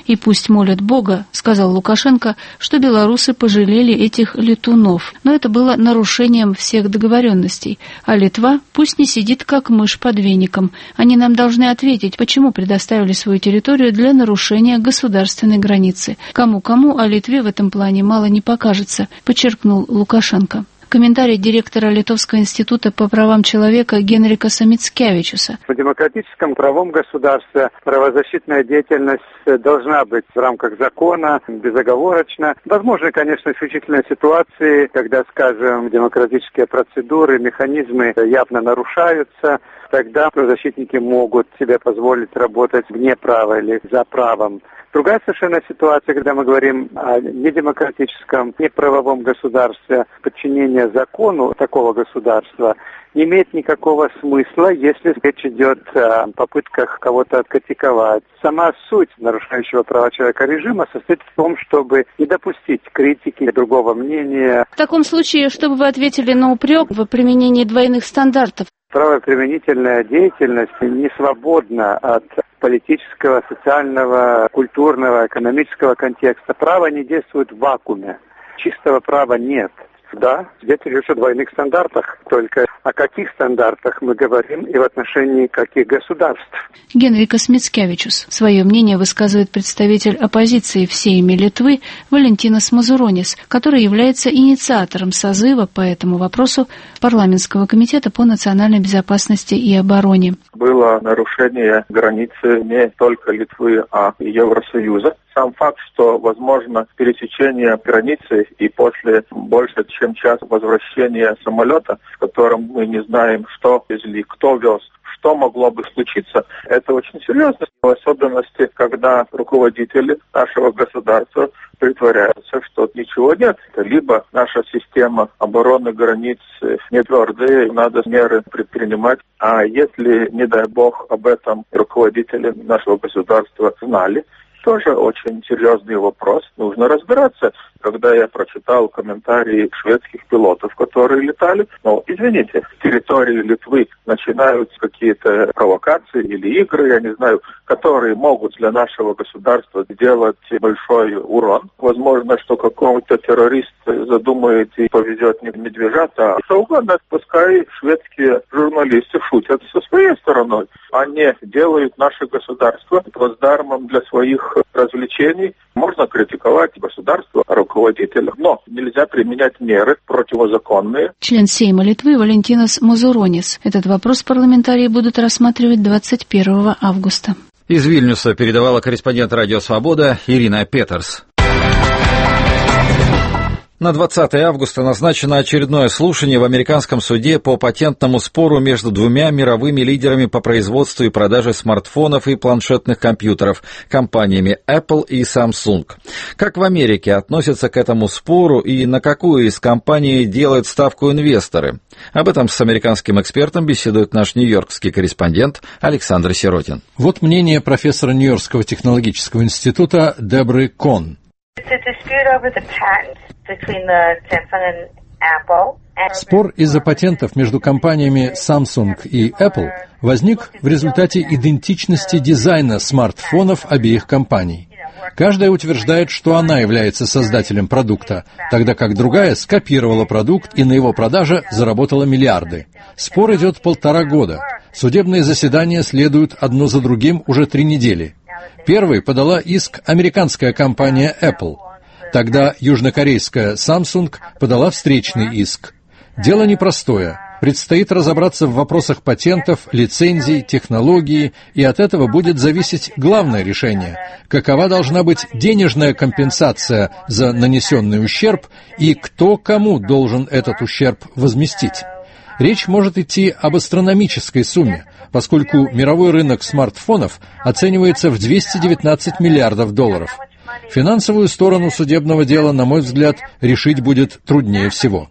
И пусть молят Бога, сказал Лукашенко, что белорусы пожалели этих летунов. Но это было нарушением всех договоренностей. А Литва пусть не сидит как мышь под веником. Они нам должны ответить, почему предоставили свою территорию для нарушения государственной границы. Кому-кому, а Литве в этом плане мало не покажется, подчеркнул Лукашенко. Комментарий директора Литовского института по правам человека Генрика Самицкевичуса. В демократическом правом государстве правозащитная деятельность должна быть в рамках закона, безоговорочно. Возможны, конечно, исключительные ситуации, когда, скажем, демократические процедуры, механизмы явно нарушаются. Тогда правозащитники могут себе позволить работать вне права или за правом. Другая совершенно ситуация, когда мы говорим о недемократическом, неправовом государстве, подчинение закону такого государства не имеет никакого смысла, если речь идет о попытках кого-то откритиковать. Сама суть нарушающего права человека режима состоит в том, чтобы не допустить критики, другого мнения. В таком случае, чтобы вы ответили на упрек в применении двойных стандартов? Правоприменительная деятельность не свободна от политического, социального, культурного, экономического контекста. Право не действует в вакууме. Чистого права нет. Да, здесь речь о двойных стандартах, только о каких стандартах мы говорим и в отношении каких государств. Генрика Самицкевичус. Свое мнение высказывает представитель оппозиции в Сейме Литвы Валентинас Мазуронис, который является инициатором созыва по этому вопросу парламентского комитета по национальной безопасности и обороне. Было нарушение границы не только Литвы, а и Евросоюза. Сам факт, что возможно пересечение границы и после больше чем час возвращения самолета, в котором мы не знаем, что везли, кто вез, что могло бы случиться, это очень серьезно, в особенности, когда руководители нашего государства притворяются, что ничего нет. Либо наша система обороны границ не твердая, надо меры предпринимать. А если, не дай бог, об этом руководители нашего государства знали, тоже очень серьезный вопрос. Нужно разбираться. Когда я прочитал комментарии шведских пилотов, которые летали, ну, извините, в территории Литвы начинаются какие-то провокации или игры, я не знаю, которые могут для нашего государства сделать большой урон. Возможно, что какой-то террорист задумает и повезет не медвежат, а что угодно. Пускай шведские журналисты шутят со своей стороной. Они делают наше государство плацдармом для своих развлечений. Можно критиковать государство, руководителя, но нельзя применять меры противозаконные. Член Сейма Литвы Валентинас Мазуронис. Этот вопрос парламентарии будут рассматривать двадцать первого августа. Из Вильнюса передавала корреспондент «Радио Свобода» Ирина Петерс. На двадцатое августа назначено очередное слушание в американском суде по патентному спору между двумя мировыми лидерами по производству и продаже смартфонов и планшетных компьютеров, компаниями Apple и Samsung. Как в Америке относятся к этому спору и на какую из компаний делают ставку инвесторы? Об этом с американским экспертом беседует наш нью-йоркский корреспондент Александр Сиротин. Вот мнение профессора Нью-Йоркского технологического института Дебры Кон. Спор из-за патентов между компаниями Samsung и Apple возник в результате идентичности дизайна смартфонов обеих компаний. Каждая утверждает, что она является создателем продукта, тогда как другая скопировала продукт и на его продаже заработала миллиарды. Спор идет полтора года. Судебные заседания следуют одно за другим уже три недели. Первой подала иск американская компания Apple. Тогда южнокорейская Samsung подала встречный иск. Дело непростое. Предстоит разобраться в вопросах патентов, лицензий, технологии, и от этого будет зависеть главное решение. Какова должна быть денежная компенсация за нанесенный ущерб и кто кому должен этот ущерб возместить. Речь может идти об астрономической сумме, поскольку мировой рынок смартфонов оценивается в двести девятнадцать миллиардов долларов. Финансовую сторону судебного дела, на мой взгляд, решить будет труднее всего.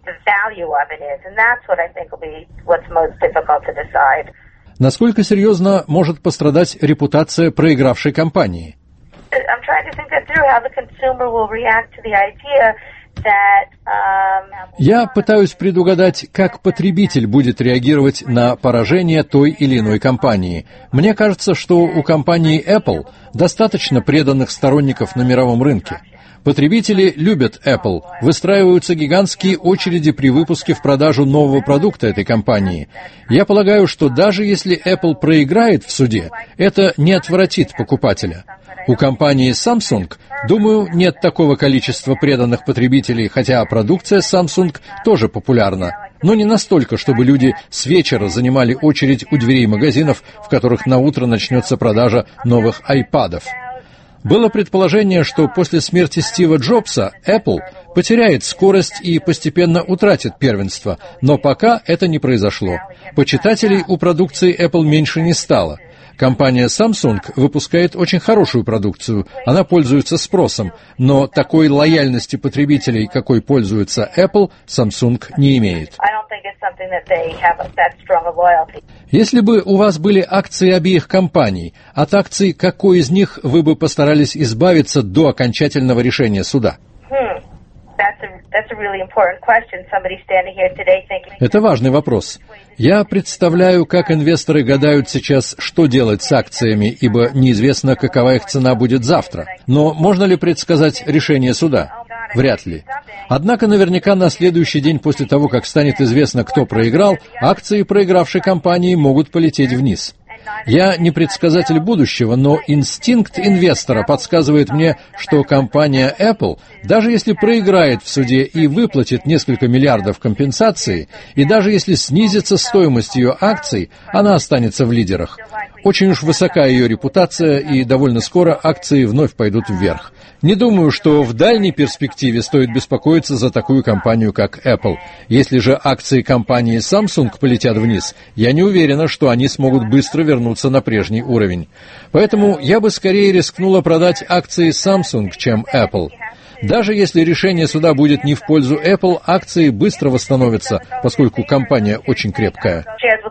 Насколько серьезно может пострадать репутация проигравшей компании? Я пытаюсь предугадать, как потребитель будет реагировать на поражение той или иной компании. Мне кажется, что у компании Apple достаточно преданных сторонников на мировом рынке. Потребители любят Apple, выстраиваются гигантские очереди при выпуске в продажу нового продукта этой компании. Я полагаю, что даже если Apple проиграет в суде, это не отвратит покупателя. У компании Samsung, думаю, нет такого количества преданных потребителей, хотя продукция Samsung тоже популярна, но не настолько, чтобы люди с вечера занимали очередь у дверей магазинов, в которых на утро начнется продажа новых айпадов. Было предположение, что после смерти Стива Джобса Apple потеряет скорость и постепенно утратит первенство, но пока это не произошло. Почитателей у продукции Apple меньше не стало. Компания Samsung выпускает очень хорошую продукцию, она пользуется спросом, но такой лояльности потребителей, какой пользуется Apple, Samsung не имеет. Если бы у вас были акции обеих компаний, от акций какой из них вы бы постарались избавиться до окончательного решения суда? Это важный вопрос. Я представляю, как инвесторы гадают сейчас, что делать с акциями, ибо неизвестно, какова их цена будет завтра. Но можно ли предсказать решение суда? Вряд ли. Однако наверняка на следующий день после того, как станет известно, кто проиграл, акции проигравшей компании могут полететь вниз. Я не предсказатель будущего, но инстинкт инвестора подсказывает мне, что компания Apple, даже если проиграет в суде и выплатит несколько миллиардов компенсации, и даже если снизится стоимость ее акций, она останется в лидерах. Очень уж высока ее репутация, и довольно скоро акции вновь пойдут вверх. Не думаю, что в дальней перспективе стоит беспокоиться за такую компанию, как Apple. Если же акции компании Samsung полетят вниз, я не уверена, что они смогут быстро вернуться на прежний уровень. Поэтому я бы скорее рискнула продать акции Samsung, чем Apple. Даже если решение суда будет не в пользу Apple, акции быстро восстановятся, поскольку компания очень крепкая.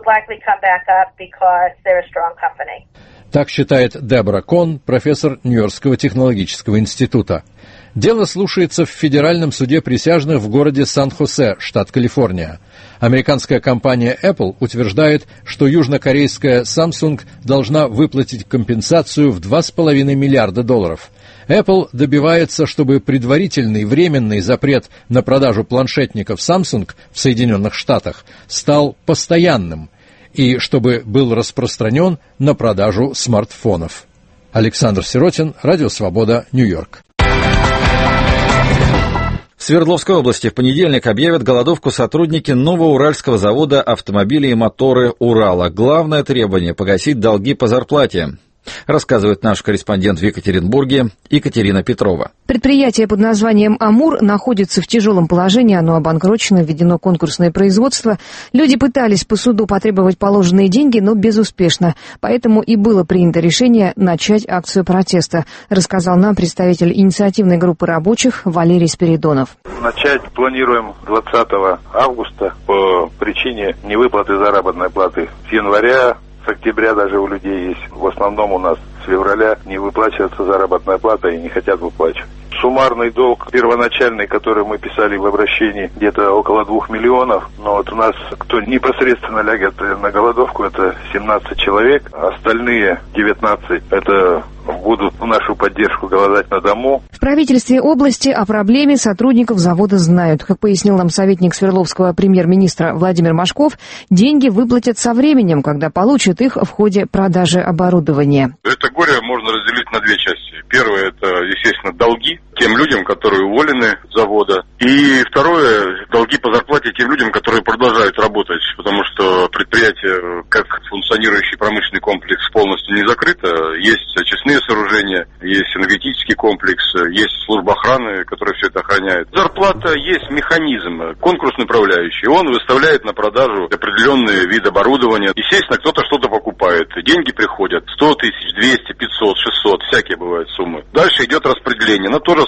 Так считает Дебора Кон, профессор Нью-Йоркского технологического института. Дело слушается в Федеральном суде присяжных в городе Сан-Хосе, штат Калифорния. Американская компания Apple утверждает, что южнокорейская Samsung должна выплатить компенсацию в два с половиной миллиарда долларов. Apple добивается, чтобы предварительный временный запрет на продажу планшетников Samsung в Соединенных Штатах стал постоянным, и чтобы был распространен на продажу смартфонов. Александр Сиротин, Радио Свобода, Нью-Йорк. В Свердловской области в понедельник объявят голодовку сотрудники Новоуральского завода автомобилей и моторы «Урала». Главное требование – погасить долги по зарплате. Рассказывает наш корреспондент в Екатеринбурге Екатерина Петрова. Предприятие под названием «Амур» находится в тяжелом положении, оно обанкрочено, введено конкурсное производство. Люди пытались по суду потребовать положенные деньги, но безуспешно. Поэтому и было принято решение начать акцию протеста, рассказал нам представитель инициативной группы рабочих Валерий Спиридонов. Начать планируем двадцатого августа по причине невыплаты заработной платы с января. С октября даже у людей есть. В основном у нас с февраля не выплачивается заработная плата и не хотят выплачивать. Суммарный долг первоначальный, который мы писали в обращении, где-то около двух миллионов. Но вот у нас, кто непосредственно лягет на голодовку, это семнадцать человек. Остальные девятнадцать это будут в нашу поддержку голодать на дому. В правительстве области о проблеме сотрудников завода знают. Как пояснил нам советник Свердловского премьер-министра Владимир Машков, деньги выплатят со временем, когда получат их в ходе продажи оборудования. Это горе можно разделить на две части. Первое – это, естественно, долги тем людям, которые уволены с завода. И второе – долги по зарплате тем людям, которые продолжают работать. Потому что предприятие, как функционирующий промышленный комплекс, полностью не закрыто. Есть очистные сооружения, есть энергетический комплекс, есть служба охраны, которая все это охраняет. Зарплата есть механизм, конкурсный управляющий. Он выставляет на продажу определенный вид оборудования. Естественно, кто-то что-то покупает. Деньги приходят сто тысяч, двести, пятьсот, шестьсот, всякие бывают суммы. Дальше идет распределение на то же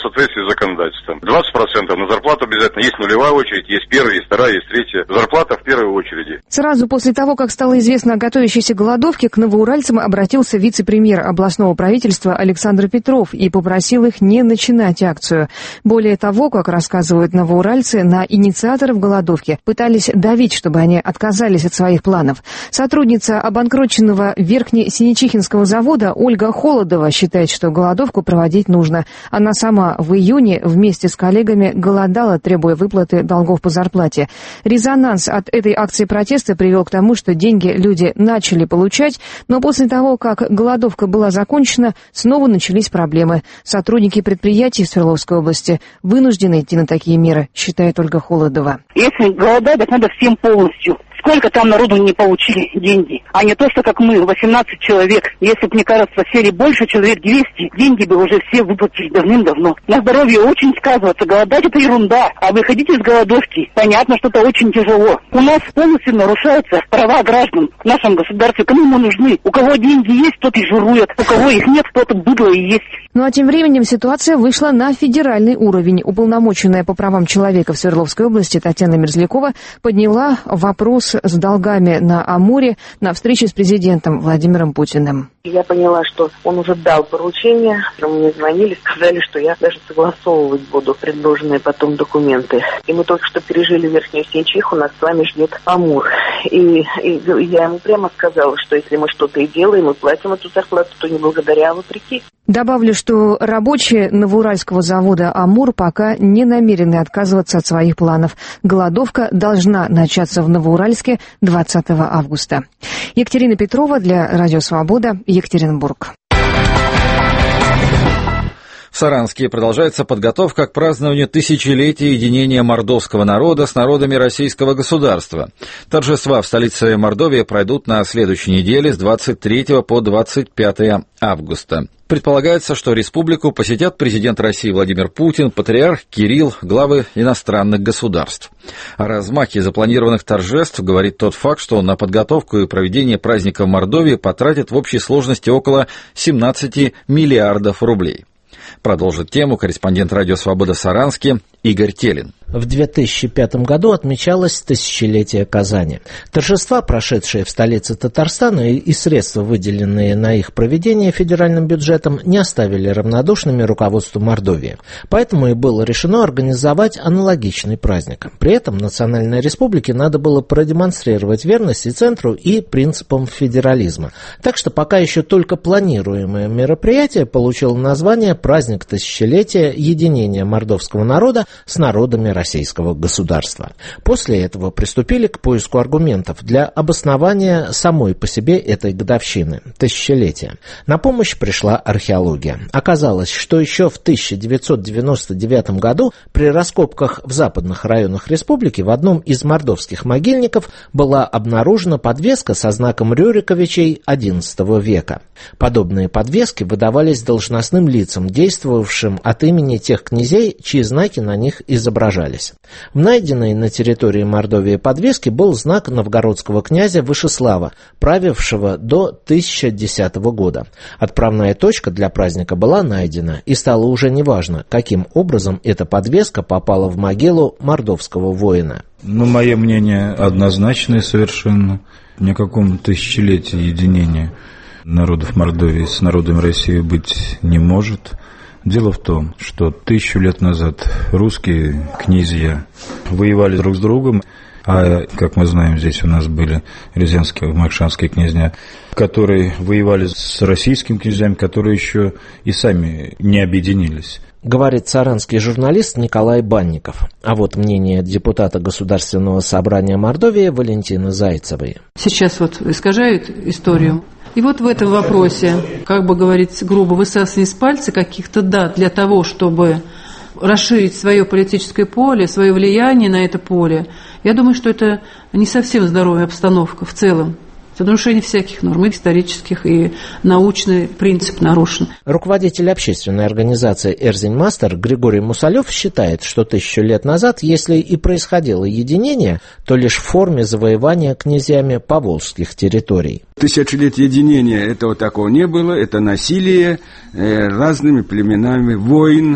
соответствии с законодательством. двадцать процентов на зарплату обязательно. Есть нулевая очередь, есть первая, есть вторая, есть третья. Зарплата в первой очереди. Сразу после того, как стало известно о готовящейся голодовке, к новоуральцам обратился вице-премьер областного правительства Александр Петров и попросил их не начинать акцию. Более того, как рассказывают новоуральцы, на инициаторов голодовки пытались давить, чтобы они отказались от своих планов. Сотрудница обанкроченного Верхнесинечихинского завода Ольга Холодова считает, что голодовку проводить нужно. Она сама в июне вместе с коллегами голодала, требуя выплаты долгов по зарплате. Резонанс от этой акции протеста привел к тому, что деньги люди начали получать, но после того, как голодовка была закончена, снова начались проблемы. Сотрудники предприятий в Свердловской области вынуждены идти на такие меры, считает Ольга Холодова. Если голодать, так надо всем полностью. Сколько там народу не получили деньги, а не то, что как мы, восемнадцать человек. Если бы, мне кажется, сели больше, человек двести, деньги бы уже все выплатили давным-давно. На здоровье очень сказывается. Голодать — это ерунда, а выходить из голодовки, понятно, что это очень тяжело. У нас полностью нарушаются права граждан в нашем государстве. Кому мы нужны? У кого деньги есть, тот и жирует. У кого их нет, тот быдло и есть. Ну а тем временем ситуация вышла на федеральный уровень. Уполномоченная по правам человека в Свердловской области Татьяна Мерзлякова подняла вопрос с долгами на Амуре на встрече с президентом Владимиром Путиным. Я поняла, что он уже дал поручение, мне звонили, сказали, что я даже согласовывать буду предложенные потом документы. И мы только что пережили Верхнюю Синечиху, нас с вами ждет Амур. И, и я ему прямо сказала, что если мы что-то и делаем, мы платим эту зарплату, то не благодаря, а вопреки. Добавлю, что рабочие новоуральского завода «Амур» пока не намерены отказываться от своих планов. Голодовка должна начаться в Новоуральске двадцатого августа. Екатерина Петрова для Радио Свобода, Екатеринбург. В Саранске продолжается подготовка к празднованию тысячелетия единения мордовского народа с народами российского государства. Торжества в столице Мордовии пройдут на следующей неделе с двадцать третьего по двадцать пятое августа. Предполагается, что республику посетят президент России Владимир Путин, патриарх Кирилл, главы иностранных государств. О размахе запланированных торжеств говорит тот факт, что на подготовку и проведение праздника в Мордовии потратят в общей сложности около семнадцати миллиардов рублей. Продолжит тему корреспондент «Радио Свобода» в Саранске Игорь Телин. В две тысячи пятом году отмечалось тысячелетие Казани. Торжества, прошедшие в столице Татарстана, и средства, выделенные на их проведение федеральным бюджетом, не оставили равнодушными руководство Мордовии. Поэтому и было решено организовать аналогичный праздник. При этом Национальной Республике надо было продемонстрировать верность и центру, и принципам федерализма. Так что пока еще только планируемое мероприятие получило название «Праздник тысячелетия единения мордовского народа с народами российского государства». После этого приступили к поиску аргументов для обоснования самой по себе этой годовщины, тысячелетия. На помощь пришла археология. Оказалось, что еще в тысяча девятьсот девяносто девятом году при раскопках в западных районах республики в одном из мордовских могильников была обнаружена подвеска со знаком Рюриковичей одиннадцатого века. Подобные подвески выдавались должностным лицам, действовавшим от имени тех князей, чьи знаки на них изображались. В найденной на территории Мордовии подвеске был знак новгородского князя Вышеслава, правившего до тысяча десятого года. Отправная точка для праздника была найдена, и стало уже неважно, каким образом эта подвеска попала в могилу мордовского воина. Ну, мое мнение однозначное совершенно. Ни о каком тысячелетии единения народов Мордовии с народом России быть не может. Дело в том, что тысячу лет назад русские князья воевали друг с другом, а, как мы знаем, здесь у нас были рязанские, макшанские князья, которые воевали с российскими князьями, которые еще и сами не объединились. Говорит саранский журналист Николай Банников. А вот мнение депутата Государственного собрания Мордовии Валентины Зайцевой. Сейчас вот искажают историю. И вот в этом вопросе, как бы говорить грубо, высасывание из пальца каких-то дат для того, чтобы расширить свое политическое поле, свое влияние на это поле, я думаю, что это не совсем здоровая обстановка в целом. Это нарушение всяких норм, и исторических, и научный принцип нарушен. Руководитель общественной организации «Эрзинь-Мастер» Григорий Мусалев считает, что тысячу лет назад, если и происходило единение, то лишь в форме завоевания князьями поволжских территорий. Тысячелетие единения этого такого не было, это насилие э, разными племенами, войн,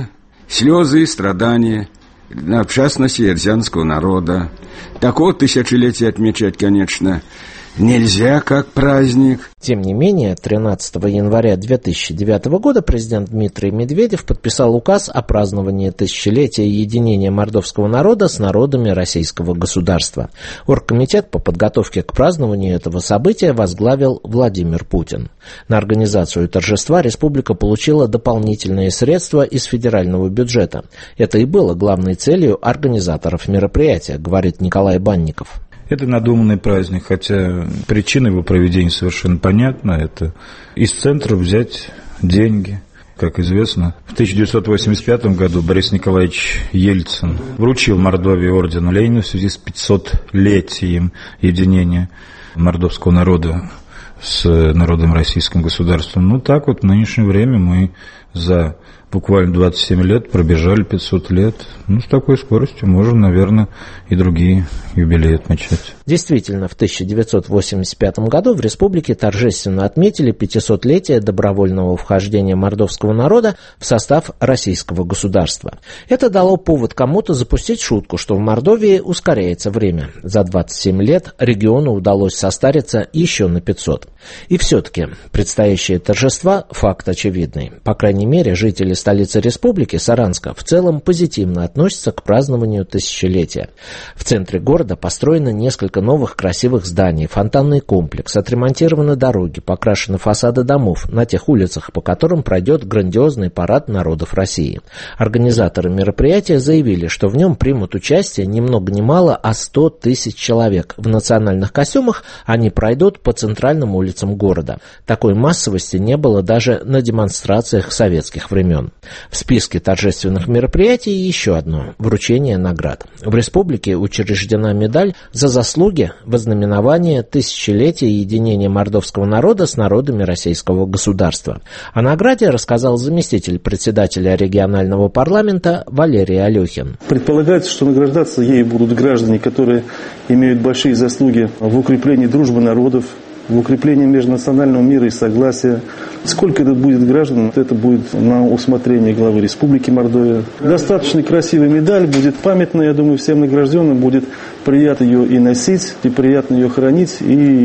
слезы и страдания, в частности, ерзянского народа. Такое тысячелетие отмечать, конечно, нельзя как праздник. Тем не менее, тринадцатого января две тысячи девятого года президент Дмитрий Медведев подписал указ о праздновании тысячелетия единения мордовского народа с народами российского государства. Оргкомитет по подготовке к празднованию этого события возглавил Владимир Путин. На организацию торжества республика получила дополнительные средства из федерального бюджета. Это и было главной целью организаторов мероприятия, говорит Николай Банников. Это надуманный праздник, хотя причина его проведения совершенно понятна. Это из центра взять деньги. Как известно, в тысяча девятьсот восемьдесят пятом году Борис Николаевич Ельцин вручил Мордовии орден Ленина в связи с пятисотлетием единения мордовского народа с народом российским государством. Ну так вот в нынешнее время мы за буквально двадцать семь лет пробежали пятьсот лет. Ну, с такой скоростью можно, наверное, и другие юбилеи отмечать. Действительно, в тысяча девятьсот восемьдесят пятом году в республике торжественно отметили пятисотлетие добровольного вхождения мордовского народа в состав российского государства. Это дало повод кому-то запустить шутку, что в Мордовии ускоряется время. За двадцать семь лет региону удалось состариться еще на пятьсот. И все-таки предстоящие торжества – факт очевидный. По крайней мере, жители столицы республики, Саранска, в целом позитивно относятся к празднованию тысячелетия. В центре города построено несколько новых красивых зданий, фонтанный комплекс, отремонтированы дороги, покрашены фасады домов на тех улицах, по которым пройдет грандиозный парад народов России. Организаторы мероприятия заявили, что в нем примут участие ни много ни мало, а сто тысяч человек. В национальных костюмах они пройдут по центральным улицам города. Такой массовости не было даже на демонстрациях советских времен. В списке торжественных мероприятий еще одно – вручение наград. В республике учреждена медаль за заслуги в ознаменовании тысячелетия единения мордовского народа с народами российского государства. О награде рассказал заместитель председателя регионального парламента Валерий Алехин. Предполагается, что награждаться ей будут граждане, которые имеют большие заслуги в укреплении дружбы народов, в укреплении межнационального мира и согласия. Сколько это будет граждан, это будет на усмотрение главы Республики Мордовия. Достаточно красивая медаль, будет памятная, я думаю, всем награжденным будет приятно ее и носить, и приятно ее хранить,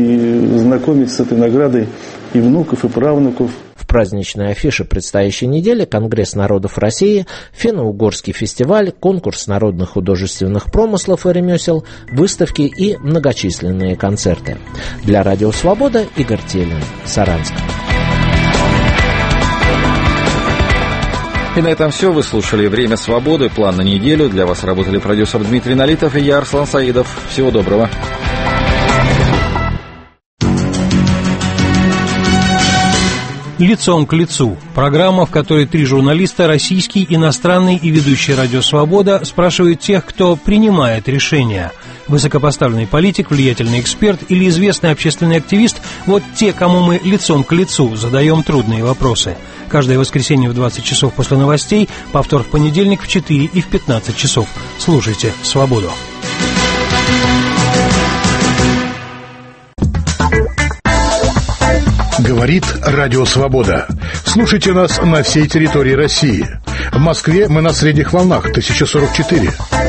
и знакомить с этой наградой и внуков, и правнуков. В праздничной афише предстоящей недели Конгресс народов России, финно-угорский фестиваль, конкурс народных художественных промыслов и ремесел, выставки и многочисленные концерты. Для Радио Свобода Игорь Телин, Саранск. И на этом все. Вы слушали «Время свободы», план на неделю. Для вас работали продюсер Дмитрий Налитов и я, Арслан Саидов. Всего доброго. «Лицом к лицу» – программа, в которой три журналиста, российский, иностранный и ведущий «Радио Свобода», спрашивают тех, кто принимает решения. Высокопоставленный политик, влиятельный эксперт или известный общественный активист – вот те, кому мы лицом к лицу задаем трудные вопросы. Каждое воскресенье в двадцать часов после новостей, повтор в понедельник в четыре и в пятнадцать часов. Слушайте «Свободу». Говорит Радио Свобода. Слушайте нас на всей территории России. В Москве мы на средних волнах тысяча сорок четыре.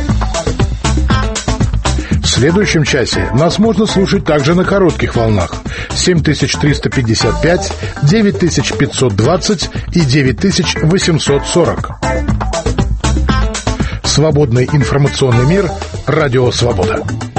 В следующем часе нас можно слушать также на коротких волнах семь тысяч триста пятьдесят пять, девять тысяч пятьсот двадцать и девять тысяч восемьсот сорок. Свободный информационный мир. Радио Свобода.